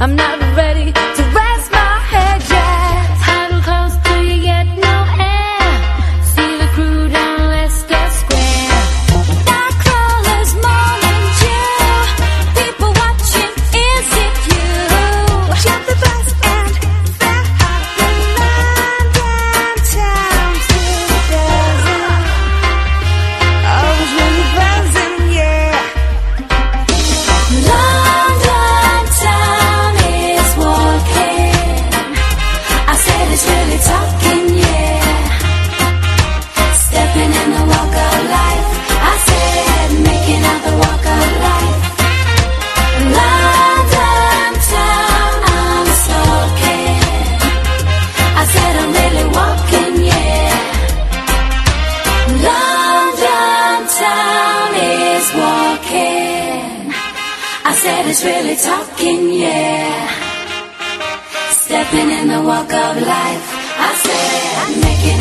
I'm not ready to rest my head yet. How close do you get? No air. See the crew down Leicester Square. Nightcrawlers mourning you. People watching, is it you? Jump the bus and fly out the London town to the desert. I was really buzzing, yeah. London town is walking. I said it's really talking, yeah. Stepping in the walk of life. I said making out the walk of life. London town, I'm stalking. I said I'm really walking, yeah. London town is walking. I said it's really talking, yeah. Stepping in the walk of life. I said making